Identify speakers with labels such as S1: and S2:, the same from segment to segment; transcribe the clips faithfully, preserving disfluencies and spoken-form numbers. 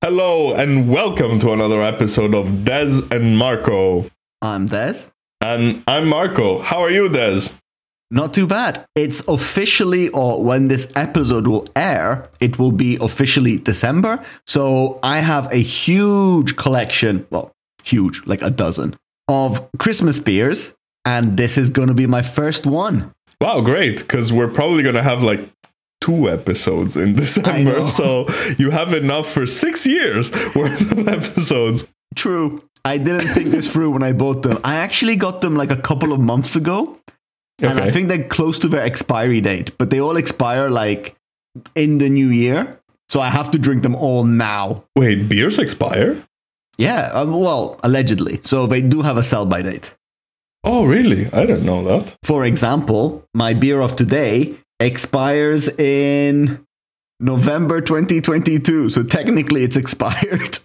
S1: Hello and welcome to another episode of Dez and Marco.
S2: I'm Dez.
S1: And I'm Marco. How are you, Dez?
S2: Not too bad. It's officially, or when this episode will air, it will be officially December. So I have a huge collection, well, huge, like a dozen, of Christmas beers. And this is going to be my first one.
S1: Wow, great. Because we're probably going to have like two episodes in December. So you have enough for six years worth of episodes.
S2: True. I didn't think this through when I bought them. I actually got them like a couple of months ago. Okay. And I think they're close to their expiry date, but they all expire like in the new year. So I have to drink them all now.
S1: Wait, beers expire?
S2: Yeah, um, well, allegedly. So they do have a sell-by date.
S1: Oh, really? I didn't know that.
S2: For example, my beer of today expires in November twenty twenty-two. So technically it's expired.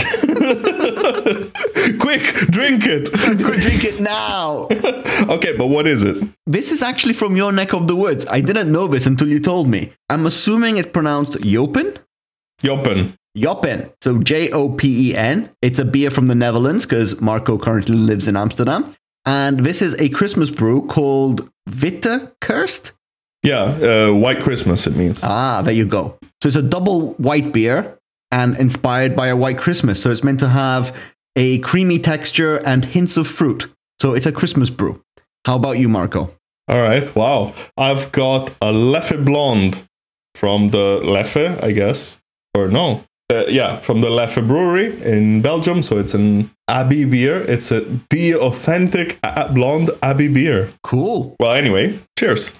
S1: Quick, drink it.
S2: Drink it now.
S1: Okay, but what is it?
S2: This is actually from your neck of the woods. I didn't know this until you told me. I'm assuming it's pronounced Jopen?
S1: Jopen.
S2: Jopen. So J O P E N. It's a beer from the Netherlands because Marco currently lives in Amsterdam. And this is a Christmas brew called Witte Kerst.
S1: Yeah, uh, White Christmas it means.
S2: Ah, there you go. So it's a double white beer and inspired by a white Christmas. So it's meant to have a creamy texture and hints of fruit. So it's a Christmas brew. How about you, Marco?
S1: All right. Wow. I've got a Leffe Blonde from the Leffe, I guess. Or no. Uh, yeah, from the Leffe Brewery in Belgium. So it's an Abbey beer. It's a the authentic blonde Abbey beer.
S2: Cool.
S1: Well, anyway, cheers.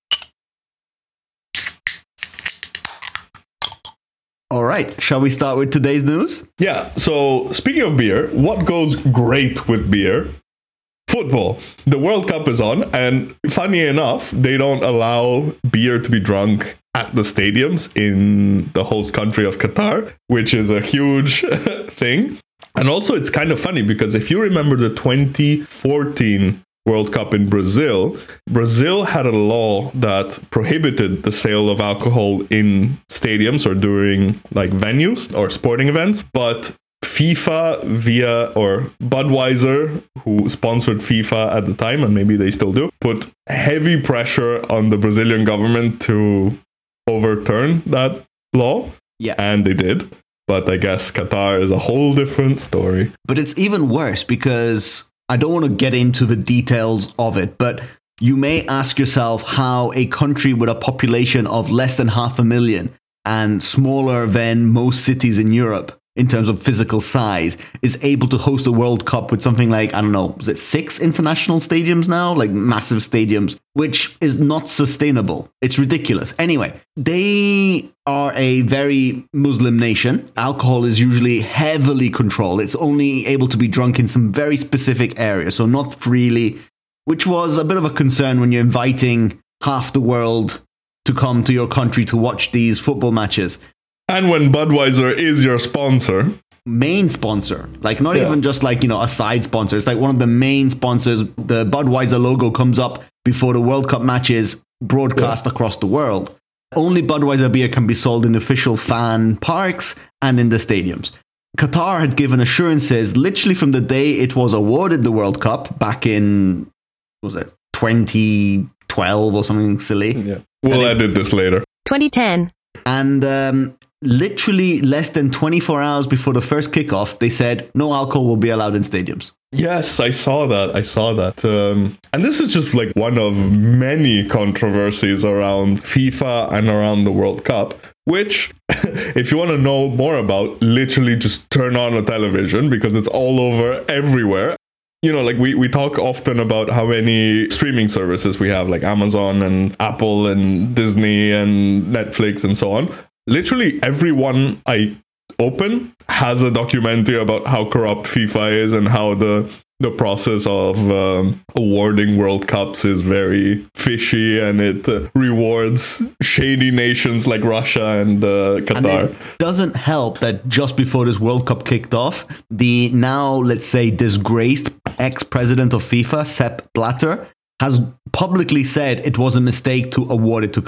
S2: All right, shall we start with today's news?
S1: Yeah, so speaking of beer, what goes great with beer? Football. The World Cup is on, and funny enough, they don't allow beer to be drunk at the stadiums in the host country of Qatar, which is a huge thing. And also, it's kind of funny because if you remember the twenty fourteen World Cup in Brazil, Brazil had a law that prohibited the sale of alcohol in stadiums or during like venues or sporting events. But FIFA via or Budweiser, who sponsored FIFA at the time, and maybe they still do, put heavy pressure on the Brazilian government to overturn that law.
S2: Yeah.
S1: And they did. But I guess Qatar is a whole different story.
S2: But it's even worse because I don't want to get into the details of it, but you may ask yourself how a country with a population of less than half a million and smaller than most cities in Europe in terms of physical size is able to host a World Cup with something like, I don't know, is it six international stadiums now? Like massive stadiums, which is not sustainable. It's ridiculous. Anyway, they are a very Muslim nation. Alcohol is usually heavily controlled. It's only able to be drunk in some very specific areas, so not freely, which was a bit of a concern when you're inviting half the world to come to your country to watch these football matches.
S1: And when Budweiser is your sponsor.
S2: Main sponsor. Like not
S1: Yeah.
S2: even just like, you know, a side sponsor. It's like one of the main sponsors. The Budweiser logo comes up before the World Cup matches broadcast yeah. across the world. Only Budweiser beer can be sold in official fan parks and in the stadiums. Qatar had given assurances literally from the day it was awarded the World Cup back in, what was it, twenty twelve or something silly.
S1: Yeah. We'll
S2: and
S1: edit
S2: it,
S1: this later.
S3: twenty ten.
S2: And um, literally less than twenty-four hours before the first kickoff, they said no alcohol will be allowed in stadiums.
S1: Yes, I saw that. I saw that. Um, and this is just like one of many controversies around FIFA and around the World Cup, which, if you want to know more about, literally just turn on a television because it's all over everywhere. You know, like we, we talk often about how many streaming services we have, like Amazon and Apple and Disney and Netflix and so on. Literally everyone I open has a documentary about how corrupt FIFA is and how the the process of um, awarding World Cups is very fishy, and it uh, rewards shady nations like Russia and uh, Qatar.
S2: And it doesn't help that just before this World Cup kicked off, the now, let's say, disgraced ex-president of FIFA, Sepp Blatter, has publicly said it was a mistake to award it to Qatar.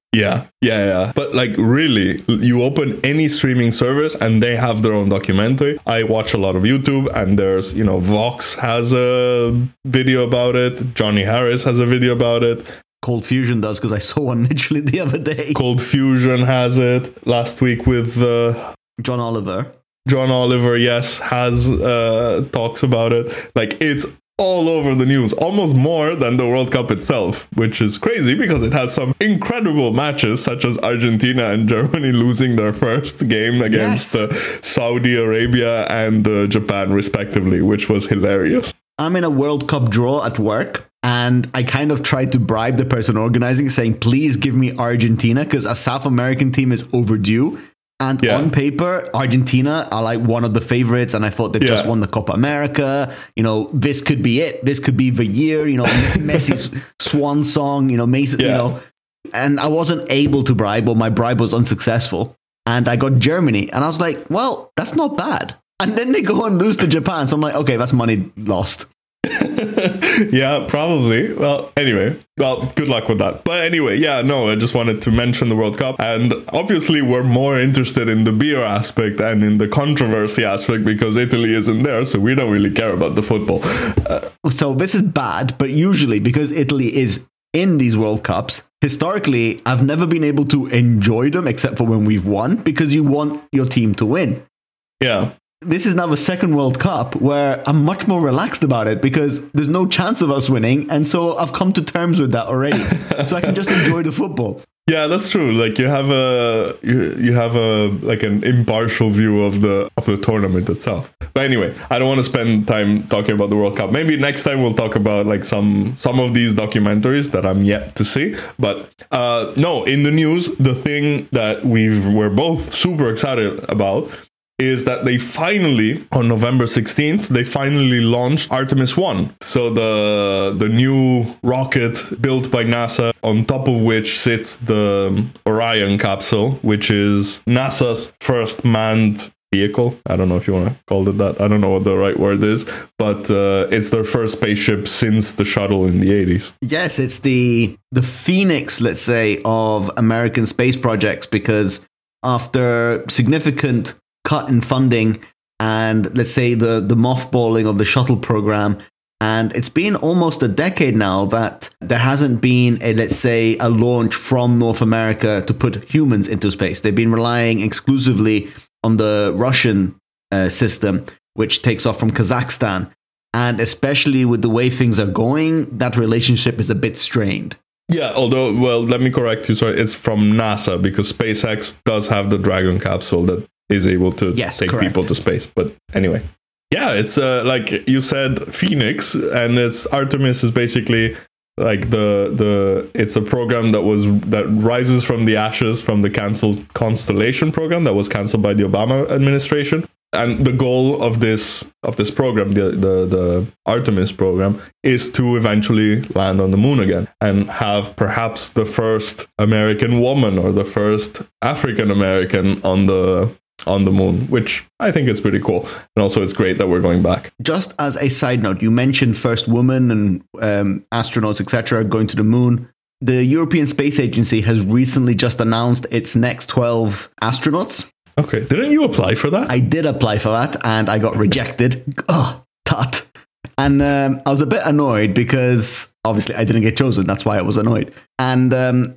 S1: Yeah, yeah, yeah. But like really, you open any streaming service and they have their own documentary. I watch a lot of YouTube and there's, you know, Vox has a video about it. Johnny Harris has a video about it.
S2: Cold Fusion does, because I saw one literally the other day.
S1: Cold Fusion has it last week with uh,
S2: John Oliver.
S1: John Oliver, yes, has uh, talks about it. Like, it's all over the news, almost more than the World Cup itself, which is crazy because it has some incredible matches, such as Argentina and Germany losing their first game against yes. uh, Saudi Arabia and uh, Japan, respectively, which was hilarious.
S2: I'm in a World Cup draw at work, and I kind of tried to bribe the person organizing, saying, please give me Argentina, because a South American team is overdue. And yeah. on paper, Argentina are like one of the favorites, and I thought they yeah. just won the Copa America. You know, this could be it. This could be the year. You know, Messi's swan song. You know, Messi. Yeah. You know, and I wasn't able to bribe, or my bribe was unsuccessful. And I got Germany, and I was like, well, that's not bad. And then they go and lose to Japan, so I'm like, okay, that's money lost.
S1: Yeah, probably. Well, anyway, well, good luck with that. But anyway, yeah, no, I just wanted to mention the World Cup. And obviously, we're more interested in the beer aspect and in the controversy aspect because Italy isn't there. So we don't really care about the football. Uh,
S2: so this is bad. But usually, because Italy is in these World Cups, historically, I've never been able to enjoy them except for when we've won, because you want your team to win.
S1: Yeah.
S2: This is now the second World Cup where I'm much more relaxed about it because there's no chance of us winning. And so I've come to terms with that already. So I can just enjoy the football.
S1: Yeah, that's true. Like you have a you, you have a like an impartial view of the of the tournament itself. But anyway, I don't want to spend time talking about the World Cup. Maybe next time we'll talk about like some some of these documentaries that I'm yet to see. But uh, no, in the news, the thing that we we're both super excited about is that they finally, on November sixteenth, they finally launched Artemis one. So the the new rocket built by NASA, on top of which sits the Orion capsule, which is NASA's first manned vehicle. I don't know if you want to call it that. I don't know what the right word is, but uh, it's their first spaceship since the shuttle in the eighties.
S2: Yes, it's the the Phoenix, let's say, of American space projects, because after significant cut in funding and, let's say, the, the mothballing of the shuttle program, and it's been almost a decade now that there hasn't been a, let's say, a launch from North America to put humans into space. They've been relying exclusively on the Russian uh, system, which takes off from Kazakhstan. And especially with the way things are going, that relationship is a bit strained.
S1: Yeah, although, well, let me correct you. Sorry, it's from NASA, because SpaceX does have the Dragon capsule that is able to
S2: yes,
S1: take
S2: correct.
S1: people to space. But anyway, yeah, it's uh, like you said, Phoenix, and it's Artemis is basically like the the it's a program that was that rises from the ashes from the canceled Constellation program that was canceled by the Obama administration. And the goal of this of this program, the, the the Artemis program, is to eventually land on the moon again and have perhaps the first American woman or the first African American on the on the moon, which I think is pretty cool. And also it's great that we're going back.
S2: Just as a side note, you mentioned first woman and um, astronauts, et cetera, going to the moon. The European Space Agency has recently just announced its next twelve astronauts.
S1: Okay. Didn't you apply for that?
S2: I did apply for that and I got rejected. Oh, tut. And um, I was a bit annoyed because obviously I didn't get chosen. That's why I was annoyed. And um,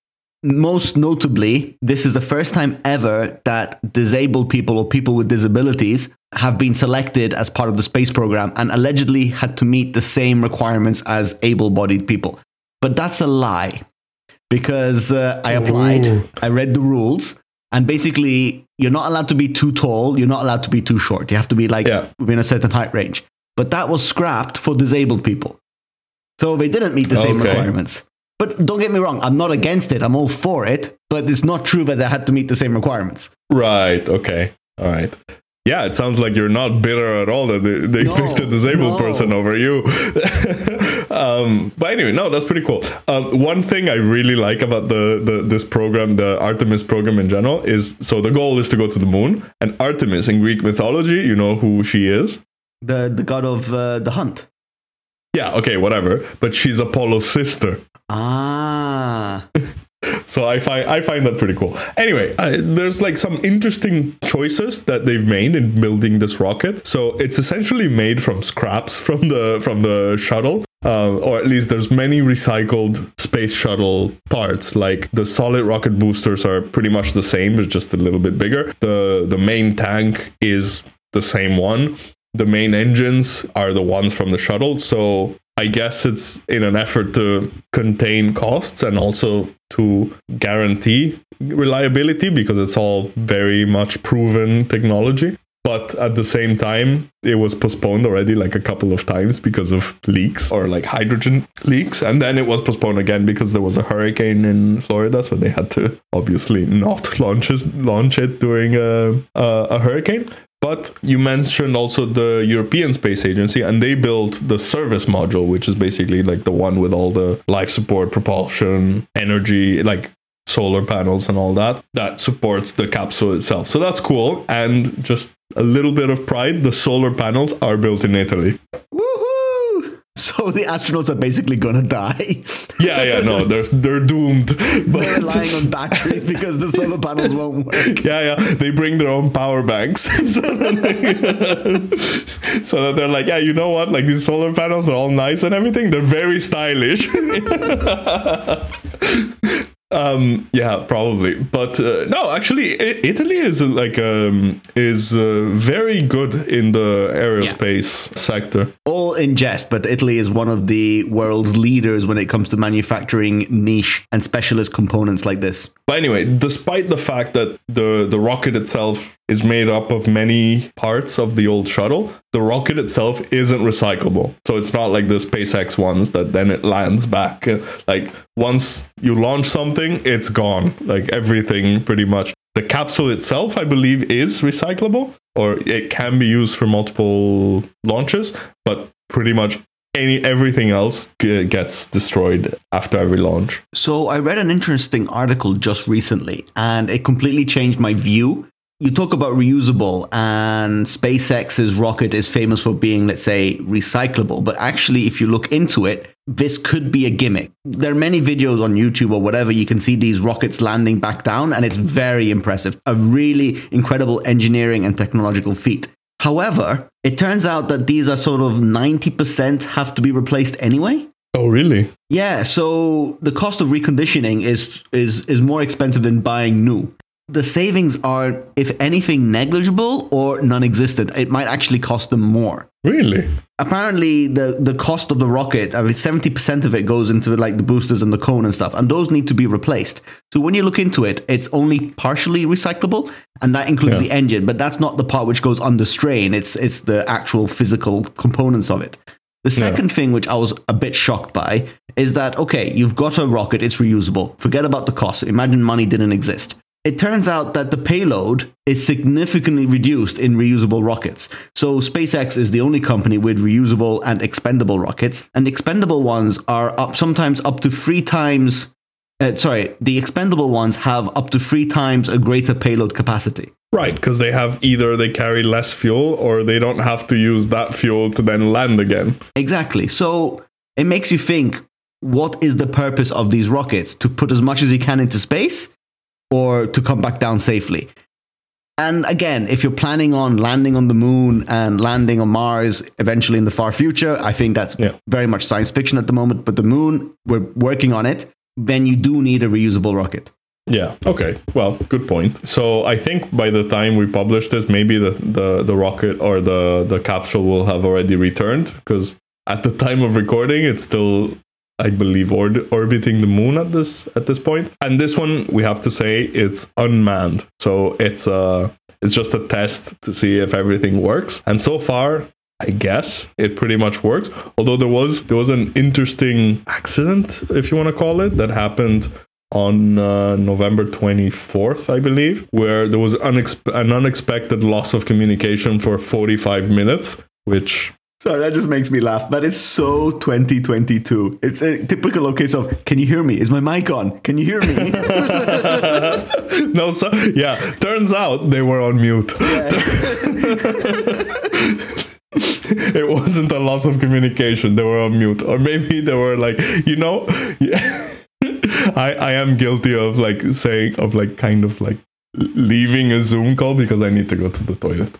S2: most notably, this is the first time ever that disabled people or people with disabilities have been selected as part of the space program and allegedly had to meet the same requirements as able-bodied people. But that's a lie, because uh, I applied, Ooh. I read the rules, and basically you're not allowed to be too tall, you're not allowed to be too short. You have to be like yeah. within a certain height range. But that was scrapped for disabled people. So they didn't meet the same okay. requirements. But don't get me wrong, I'm not against it. I'm all for it. But it's not true that they had to meet the same requirements.
S1: Right. Okay. All right. Yeah, it sounds like you're not bitter at all that they, they no, picked a disabled no. person over you. um, but anyway, no, that's pretty cool. Uh, one thing I really like about the, the this program, the Artemis program in general, is so the goal is to go to the moon. And Artemis in Greek mythology, you know who she is?
S2: The the god of uh, the hunt.
S1: Yeah, okay, whatever. But she's Apollo's sister.
S2: Ah.
S1: So I find I find that pretty cool. Anyway, uh, there's like some interesting choices that they've made in building this rocket. So it's essentially made from scraps from the from the shuttle. Uh, or at least there's many recycled space shuttle parts. Like the solid rocket boosters are pretty much the same, but just a little bit bigger. The the main tank is the same one. The main engines are the ones from the shuttle. So I guess it's in an effort to contain costs and also to guarantee reliability, because it's all very much proven technology. But at the same time, it was postponed already like a couple of times because of leaks or like hydrogen leaks. And then it was postponed again because there was a hurricane in Florida. So they had to obviously not launch it, launch it during a, a, a hurricane. But you mentioned also the European Space Agency, and they built the service module, which is basically like the one with all the life support, propulsion, energy, like solar panels and all that, that supports the capsule itself. So that's cool. And just a little bit of pride, the solar panels are built in Italy.
S2: Woohoo! So the astronauts are basically going to die.
S1: Yeah, yeah, no, they're, they're doomed. But
S2: they're relying on batteries because the solar panels won't work.
S1: Yeah, yeah, they bring their own power banks. so, that they, so that they're like, yeah, you know what? Like these solar panels are all nice and everything. They're very stylish. Um, yeah, probably, but uh, no, actually, I- Italy is uh, like um, is uh, very good in the aerospace yeah. sector.
S2: All in jest, but Italy is one of the world's leaders when it comes to manufacturing niche and specialist components like this.
S1: But anyway, despite the fact that the the rocket itself is made up of many parts of the old shuttle, the rocket itself isn't recyclable. So it's not like the SpaceX ones that then it lands back. Like once you launch something, it's gone. Like everything pretty much. The capsule itself, I believe, is recyclable, or it can be used for multiple launches, but pretty much any everything else g- gets destroyed after every launch.
S2: So I read an interesting article just recently, and it completely changed my view. You talk about reusable, and SpaceX's rocket is famous for being, let's say, recyclable. But actually, if you look into it, this could be a gimmick. There are many videos on YouTube or whatever. You can see these rockets landing back down, and it's very impressive. A really incredible engineering and technological feat. However, it turns out that these are sort of ninety percent have to be replaced anyway.
S1: Oh, really?
S2: Yeah, so the cost of reconditioning is is is more expensive than buying new. The savings are, if anything, negligible or non-existent. It might actually cost them more.
S1: Really?
S2: Apparently, the, the cost of the rocket, I mean, seventy percent of it goes into like the boosters and the cone and stuff, and those need to be replaced. So when you look into it, it's only partially recyclable, and that includes yeah. the engine, but that's not the part which goes under strain. It's it's the actual physical components of it. The second yeah. thing, which I was a bit shocked by, is that, okay, you've got a rocket, it's reusable. Forget about the cost. Imagine money didn't exist. It turns out that the payload is significantly reduced in reusable rockets. So SpaceX is the only company with reusable and expendable rockets. And expendable ones are up sometimes up to three times... Uh, sorry, the expendable ones have up to three times a greater payload capacity.
S1: Right, because they have either they carry less fuel or they don't have to use that fuel to then land again.
S2: Exactly. So it makes you think, what is the purpose of these rockets? To put as much as you can into space? Or to come back down safely. And again, if you're planning on landing on the moon and landing on Mars eventually in the far future, I think that's yeah. very much science fiction at the moment. But the moon, we're working on it. Then you do need a reusable rocket.
S1: Yeah. Okay. Well, good point. So I think by the time we publish this, maybe the, the, the rocket or the, the capsule will have already returned, because at the time of recording, it's still, I believe, or- orbiting the moon at this at this point. And this one, we have to say, it's unmanned. So it's uh it's just a test to see if everything works. And so far, I guess it pretty much works. Although there was there was an interesting accident, if you want to call it, that happened on uh, November twenty-fourth, I believe, where there was unex- an unexpected loss of communication for forty-five minutes, which...
S2: Sorry, that just makes me laugh. But it's so twenty twenty-two. It's a typical case of, can you hear me? Is my mic on? Can you hear me?
S1: No, so yeah. Turns out they were on mute. Yeah. It wasn't a loss of communication. They were on mute, or maybe they were like, you know. Yeah. I, I am guilty of like saying, of like kind of like leaving a Zoom call because I need to go to the toilet.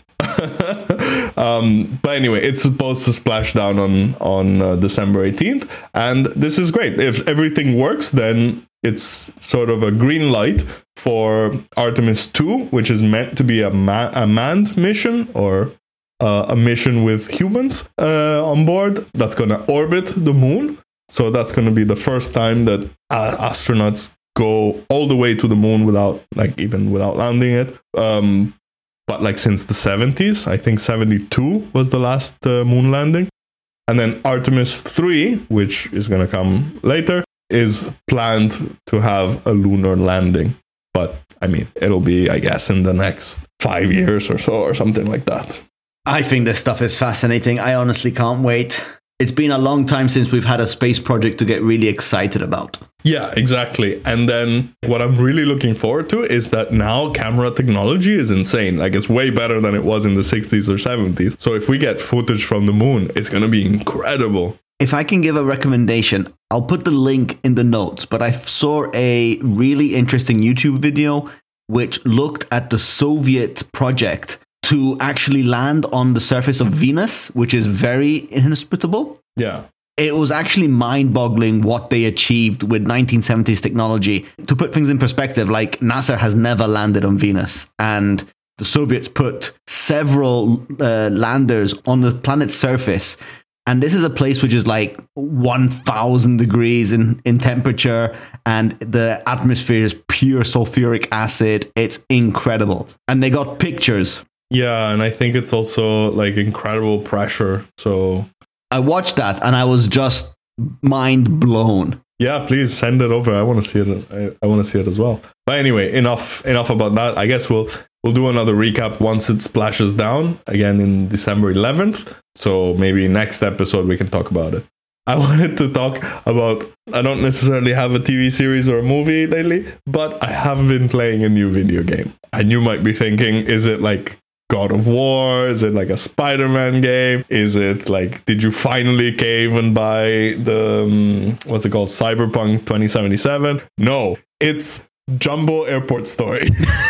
S1: um, but anyway, it's supposed to splash down on, on uh, December eighteenth. And this is great. If everything works, then it's sort of a green light for Artemis two, which is meant to be a, ma- a manned mission, or uh, a mission with humans uh, on board that's going to orbit the moon. So that's going to be the first time that uh, astronauts go all the way to the moon without, like, even without landing it. Um, but like since the seventies, I think seventy-two was the last uh, moon landing. And then Artemis three, which is going to come later, is planned to have a lunar landing. But I mean, it'll be, I guess, in the next five years or so, or something like that.
S2: I think this stuff is fascinating. I honestly can't wait. It's been a long time since we've had a space project to get really excited about.
S1: Yeah, exactly. And then what I'm really looking forward to is that now camera technology is insane. Like, it's way better than it was in the sixties or seventies. So if we get footage from the moon, it's going to be incredible.
S2: If I can give a recommendation, I'll put the link in the notes, but I saw a really interesting YouTube video which looked at the Soviet project to actually land on the surface of Venus, which is very inhospitable.
S1: Yeah.
S2: It was actually mind-boggling what they achieved with nineteen seventies technology. To put things in perspective, like, NASA has never landed on Venus, and the Soviets put several uh, landers on the planet's surface. And this is a place which is like one thousand degrees in, in temperature, and the atmosphere is pure sulfuric acid. It's incredible. And they got pictures.
S1: Yeah, and I think it's also like incredible pressure. So
S2: I watched that and I was just mind blown.
S1: Yeah, please send it over. I want to see it. I, I want to see it as well. But anyway, enough enough about that. I guess we'll we'll do another recap once it splashes down again in December eleventh. So maybe next episode we can talk about it. I wanted to talk about, I don't necessarily have a T V series or a movie lately, but I have been playing a new video game. And you might be thinking, is it like God of War? Is it like a Spider-Man game? Is it like, did you finally cave and buy the, um, what's it called, Cyberpunk twenty seventy-seven? No, it's Jumbo Airport Story.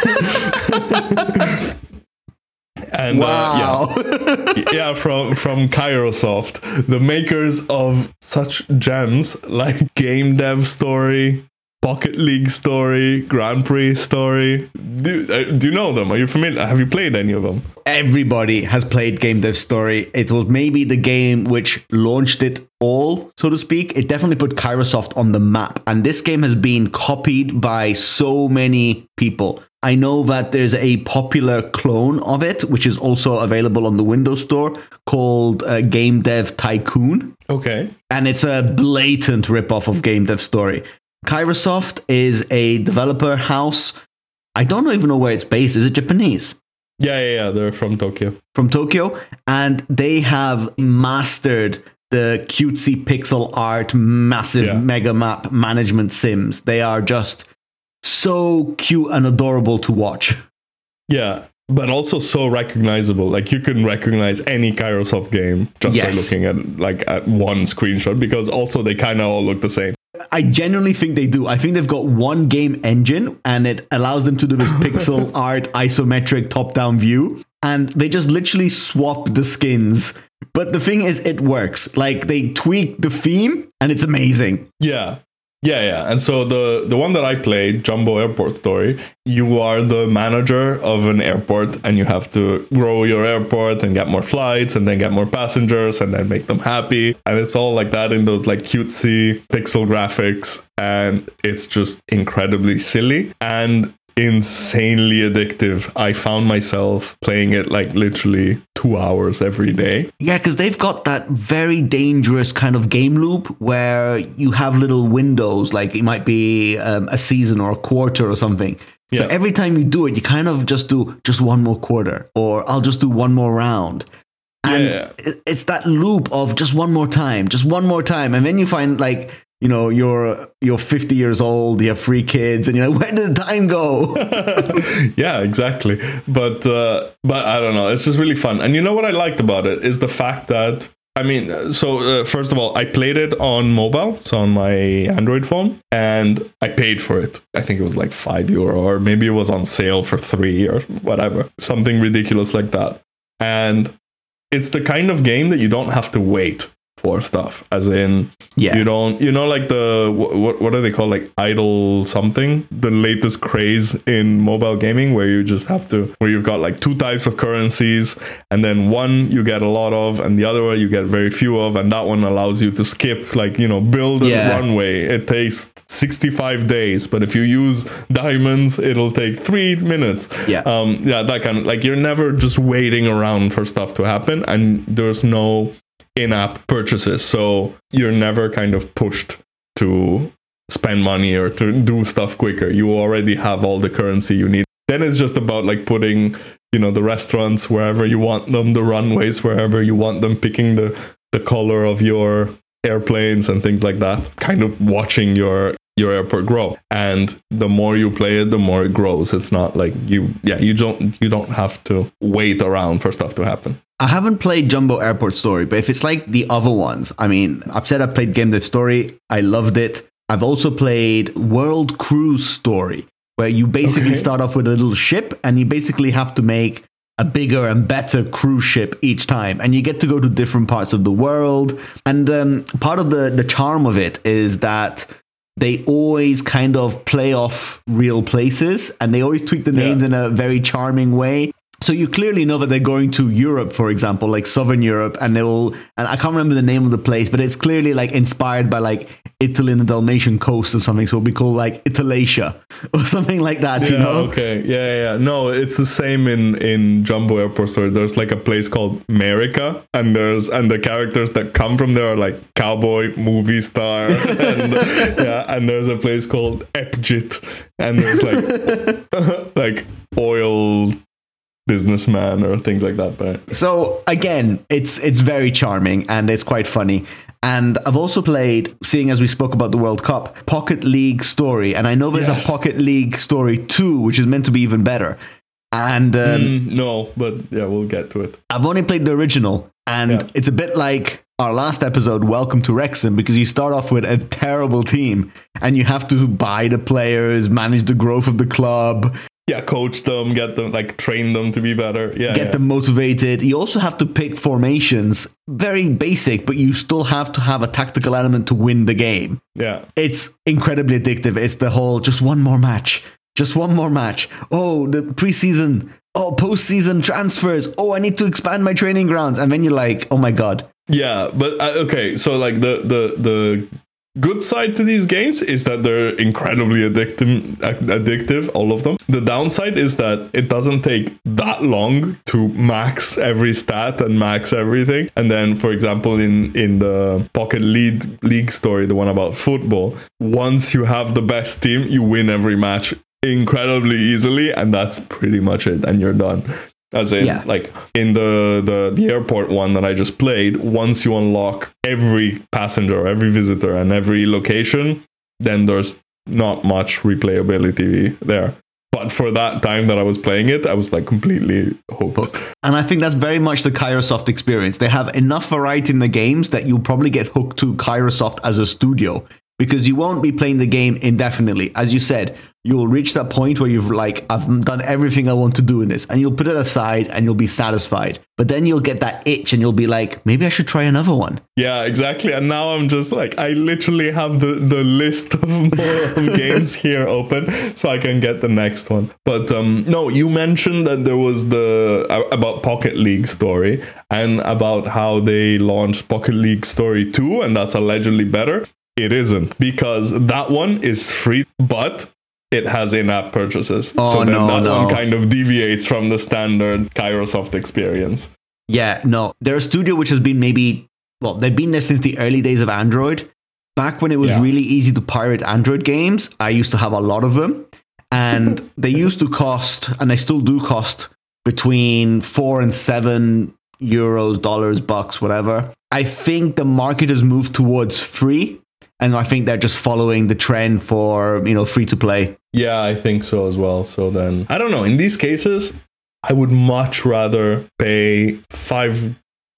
S1: And
S2: wow.
S1: uh, yeah, yeah, from from Kairosoft, the makers of such gems like Game Dev Story, Pocket League Story, Grand Prix Story. Do, uh, do you know them? Are you familiar? Have you played any of them?
S2: Everybody has played Game Dev Story. It was maybe the game which launched it all, so to speak. It definitely put Kairosoft on the map. And this game has been copied by so many people. I know that there's a popular clone of it, which is also available on the Windows Store, called uh, Game Dev Tycoon.
S1: Okay.
S2: And it's a blatant ripoff of Game Dev Story. Kairosoft is a developer house. I don't even know where it's based. Is it Japanese?
S1: Yeah, yeah, yeah. They're from Tokyo.
S2: From Tokyo. And they have mastered the cutesy pixel art, massive
S1: Yeah.
S2: mega map management sims. They are just so cute and adorable to watch.
S1: Yeah, but also so recognizable. Like, you can recognize any Kairosoft game just
S2: Yes.
S1: by looking at like at one screenshot, because also they kind of all look the same.
S2: I genuinely think they do. I think they've got one game engine and it allows them to do this pixel art isometric top-down view. And they just literally swap the skins. But the thing is, it works. Like, they tweak the theme and it's amazing.
S1: Yeah. Yeah, yeah. And so the, the one that I played, Jumbo Airport Story, you are the manager of an airport and you have to grow your airport and get more flights and then get more passengers and then make them happy. And it's all like that in those like cutesy pixel graphics. And it's just incredibly silly and insanely addictive. I found myself playing it like literally two hours every day.
S2: Yeah, because they've got that very dangerous kind of game loop where you have little windows, like it might be um, a season or a quarter or something. So
S1: Yeah.
S2: every time you do it, you kind of just do just one more quarter, or I'll just do one more round. And
S1: Yeah.
S2: it- it's that loop of just one more time, just one more time. And then you find like, you know, you're you're fifty years old, you have three kids, and you're like, where did the time go?
S1: Yeah, exactly. But uh, but I don't know. It's just really fun. And you know what I liked about it is the fact that I mean, so uh, first of all, I played it on mobile, so on my Android phone, and I paid for it. I think it was like five euro, or maybe it was on sale for three or whatever, something ridiculous like that. And it's the kind of game that you don't have to wait for stuff, as in yeah. you don't, you know, like the what what are they called, like idle something, the latest craze in mobile gaming, where you just have to, where you've got like two types of currencies, and then one you get a lot of, and the other one you get very few of, and that one allows you to skip, like, you know, build a yeah. runway. It takes sixty-five days, but if you use diamonds, it'll take three minutes.
S2: Yeah,
S1: um, yeah, that kind of, like, you're never just waiting around for stuff to happen, and there's no in-app purchases, so you're never kind of pushed to spend money or to do stuff quicker. You already have all the currency you need. Then it's just about like putting, you know, the restaurants wherever you want them, the runways wherever you want them, picking the the color of your airplanes and things like that, kind of watching your your airport grow. And the more you play it, the more it grows. It's not like you yeah you don't you don't have to wait around for stuff to happen.
S2: I haven't played Jumbo Airport Story, but if it's like the other ones, I mean, I've said I played Game Dev Story. I loved it. I've also played World Cruise Story, where you basically okay. start off with a little ship, and you basically have to make a bigger and better cruise ship each time. And you get to go to different parts of the world. And um, part of the, the charm of it is that they always kind of play off real places, and they always tweak the names yeah. in a very charming way. So you clearly know that they're going to Europe, for example, like Southern Europe, and they will, and I can't remember the name of the place, but it's clearly like inspired by like Italy and the Dalmatian coast or something. So it'll be called like Italasia or something like that,
S1: yeah,
S2: you know?
S1: Okay. Yeah, yeah. No, it's the same in, in Jumbo Airport Story. There's like a place called America, and there's, and the characters that come from there are like cowboy, movie star, and yeah, and there's a place called Epjit, and there's like, like oil businessman or things like that. But
S2: so again, it's it's very charming and it's quite funny. And I've also played, seeing as we spoke about the World Cup, Pocket League Story, and I know there's yes. a Pocket League Story two, which is meant to be even better. And um,
S1: mm, no, but yeah, we'll get to it.
S2: I've only played the original, and yeah. it's a bit like our last episode, Welcome to Wrexham, because you start off with a terrible team and you have to buy the players, manage the growth of the club.
S1: Yeah, coach them, get them, like train them to be better. Yeah,
S2: get
S1: yeah.
S2: them motivated. You also have to pick formations, very basic, but you still have to have a tactical element to win the game.
S1: Yeah,
S2: it's incredibly addictive. It's the whole just one more match, just one more match. Oh, the preseason. Oh, postseason transfers. Oh, I need to expand my training grounds, and then you're like, oh my god.
S1: Yeah, but uh, okay, so like the the the. good side to these games is that they're incredibly addictive, addictive, all of them. The downside is that it doesn't take that long to max every stat and max everything. And then, for example, in, in the Pocket League, League Story, the one about football, once you have the best team, you win every match incredibly easily, and that's pretty much it, and you're done. As in, yeah. like in the, the, the airport one that I just played, once you unlock every passenger, every visitor, and every location, then there's not much replayability there. But for that time that I was playing it, I was like completely hooked.
S2: And I think that's very much the Kairosoft experience. They have enough variety in the games that you'll probably get hooked to Kairosoft as a studio, because you won't be playing the game indefinitely. As you said, you'll reach that point where you've like, I've done everything I want to do in this, and you'll put it aside and you'll be satisfied. But then you'll get that itch and you'll be like, maybe I should try another one.
S1: Yeah, exactly. And now I'm just like, I literally have the, the list of more of games here open so I can get the next one. But um, no, you mentioned that there was the, uh, about Pocket League Story and about how they launched Pocket League Story two, and that's allegedly better. It isn't, because that one is free, but it has in-app purchases.
S2: Oh,
S1: so then
S2: no,
S1: that
S2: no.
S1: one kind of deviates from the standard Kairosoft experience.
S2: Yeah, no. They're a studio which has been maybe, well, they've been there since the early days of Android. Back when it was yeah. really easy to pirate Android games, I used to have a lot of them. And they used to cost, and they still do cost, between four and seven euros, dollars, bucks, whatever. I think the market has moved towards free. And I think they're just following the trend for, you know, free to play.
S1: Yeah, I think so as well. So then, I don't know. In these cases, I would much rather pay five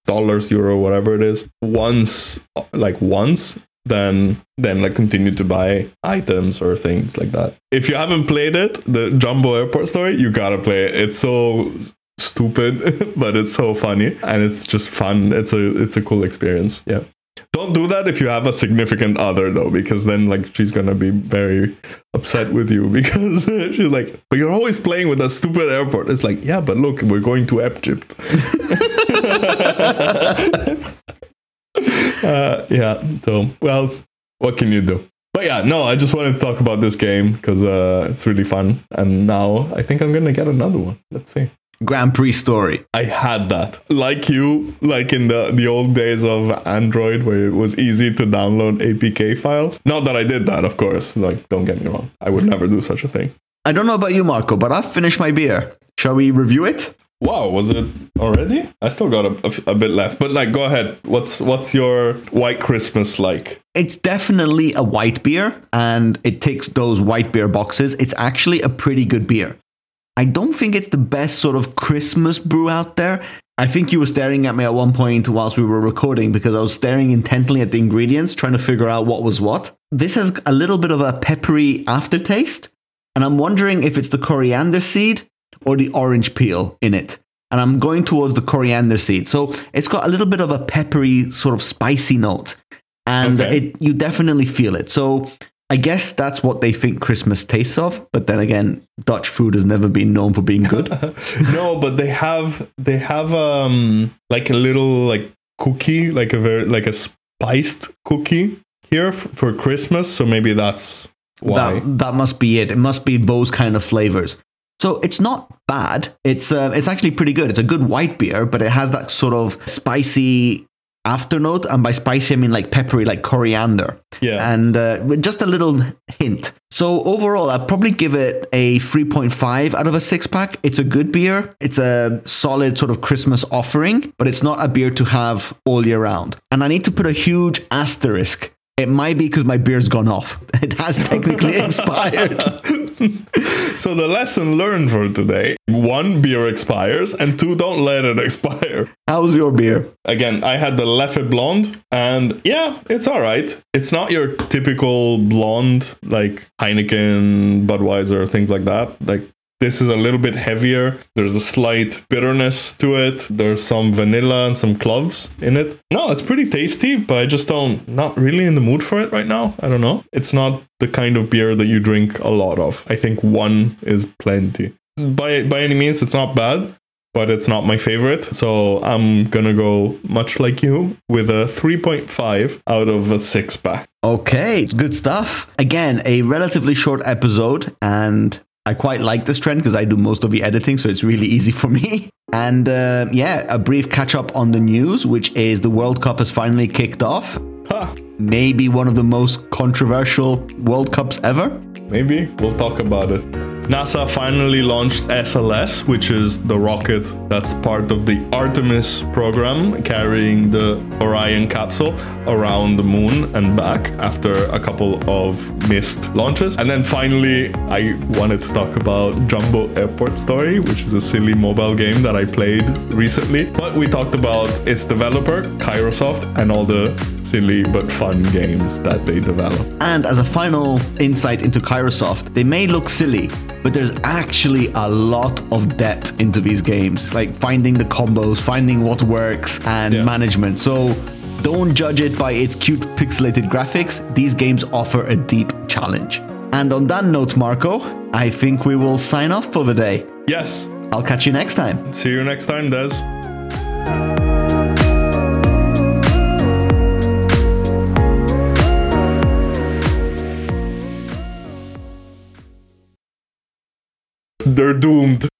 S1: dollars, euro, whatever it is, once, like once, then then like continue to buy items or things like that. If you haven't played it, the Jumbo Airport story, you gotta play it. It's so stupid, but it's so funny and it's just fun. It's a it's a cool experience. Yeah. Don't do that if you have a significant other though, because then like she's gonna be very upset with you because she's like, but you're always playing with that stupid airport. It's like, yeah, but look, we're going to Egypt. uh, yeah. So, well, what can you do? But yeah, no, I just wanted to talk about this game because uh, it's really fun. And now I think I'm gonna get another one. Let's see.
S2: Grand Prix story.
S1: I had that. Like you, like in the, the old days of Android where it was easy to download A P K files. Not that I did that, of course. Like, don't get me wrong. I would never do such a thing.
S2: I don't know about you, Marco, but I've finished my beer. Shall we review it?
S1: Wow, was it already? I still got a, a, a bit left. But like, go ahead. What's what's your White Christmas like?
S2: It's definitely a white beer, and it ticks those white beer boxes. It's actually a pretty good beer. I don't think it's the best sort of Christmas brew out there. I think you were staring at me at one point whilst we were recording because I was staring intently at the ingredients, trying to figure out what was what. This has a little bit of a peppery aftertaste, and I'm wondering if it's the coriander seed or the orange peel in it. And I'm going towards the coriander seed. So it's got a little bit of a peppery, sort of spicy note. And okay. it you definitely feel it. So I guess that's what they think Christmas tastes of. But then again, Dutch food has never been known for being good.
S1: No, but they have they have um like a little like cookie, like a very like a spiced cookie here f- for Christmas. So maybe that's why.
S2: That, that must be it. It must be those kind of flavors. So it's not bad. It's uh, it's actually pretty good. It's a good white beer, but it has that sort of spicy afternote, and by spicy I mean like peppery, like coriander.
S1: Yeah.
S2: And uh, just a little hint. So overall, I'd probably give it a three point five out of a six pack. It's a good beer. It's a solid sort of Christmas offering, but it's not a beer to have all year round. And I need to put a huge asterisk. It might be because my beer's gone off. It has technically expired.
S1: So the lesson learned for today, one, beer expires, and two, don't let it expire.
S2: How's your beer?
S1: Again, I had the Leffe Blonde, and yeah, it's all right. It's not your typical blonde, like Heineken, Budweiser, things like that. Like, this is a little bit heavier. There's a slight bitterness to it. There's some vanilla and some cloves in it. No, it's pretty tasty, but I just don't, not really in the mood for it right now. I don't know. It's not the kind of beer that you drink a lot of. I think one is plenty. By by any means, it's not bad, but it's not my favorite. So I'm gonna go much like you with a three point five out of a six pack.
S2: Okay, good stuff. Again, a relatively short episode, and I quite like this trend because I do most of the editing, so it's really easy for me. And uh, yeah, a brief catch up on the news, which is the World Cup has finally kicked off.
S1: Ha!
S2: Maybe one of the most controversial World Cups ever.
S1: Maybe. We'll talk about it. NASA finally launched S L S, which is the rocket that's part of the Artemis program, carrying the Orion capsule around the moon and back after a couple of missed launches. And then finally, I wanted to talk about Jumbo Airport Story, which is a silly mobile game that I played recently. But we talked about its developer, Kairosoft, and all the silly but fun games that they develop.
S2: And as a final insight into Kairosoft, they may look silly, but there's actually a lot of depth into these games, like finding the combos, finding what works, and yeah. management. So don't judge it by its cute pixelated graphics. These games offer a deep challenge. And on that note, Marco, I think we will sign off for the day.
S1: Yes.
S2: I'll catch you next time.
S1: See you next time, Des. They're doomed.